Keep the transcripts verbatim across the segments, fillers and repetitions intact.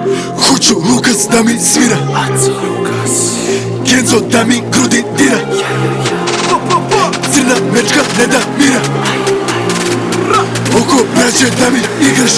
Hoću Lukas da mi svira, Kenzo da mi grudi dira, crna mečka ne da mira, oko braće da mi igraš.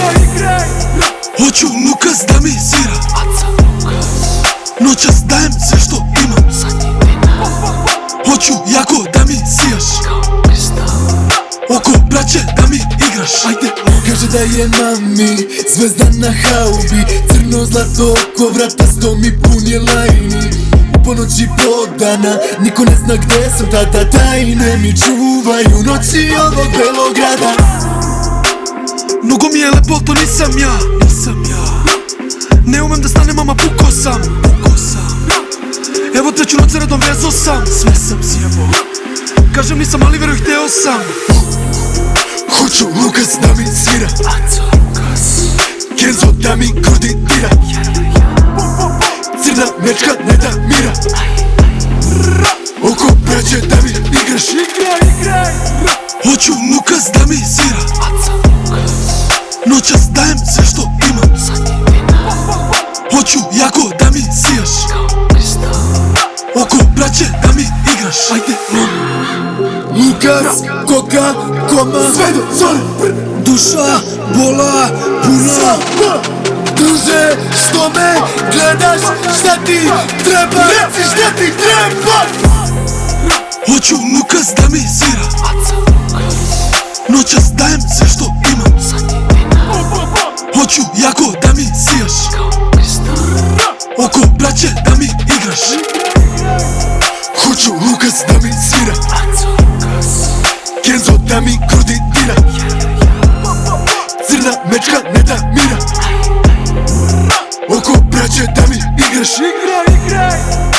Hoću Lukas da mi svira, noćas dajem sve što imam. Hoću jako da mi sijaš, oko braće da mi igraš. Ajde. Kaže da je mami zvezda na haubi, crno zlato oko vrata, sto mi pun je lajni. U ponoći podana, niko ne zna gde sam, tada tajne mi čuvaju noći ovog Belograda. Mnogo mi je lepo, to nisam ja, nisam ja. Ne umem da stanem, mama, puko sam, puko sam. Evo treću noć redom vezo sam, sve sam sjebo. Kažem nisam, ali veruj, hteo sam. Hoću Lukas da mi svira, Kenzo da mi grudi dira, crna mečka ne da mira, oko braće da mi igraš. Hoću Lukas da mi svira, noćas dajem sve što imam. Hoću jako da mi sijaš, oko braće da mi igraš. Ajde. Lukas, koka, koma, sve do zore, duša, bola, puna. Druže, što me gledaš, šta ti treba, reci šta ti treba. Hoću Lukas da mi svira, noćas dajem sve što imam. Hoću jako da mi sijaš, oko braće da mi igraš. Hoću Lukas da mi svira, Kenzo da mi grudi dira, crna mečka ne da mira, oko braće da mi igraš. Igraj, igraj.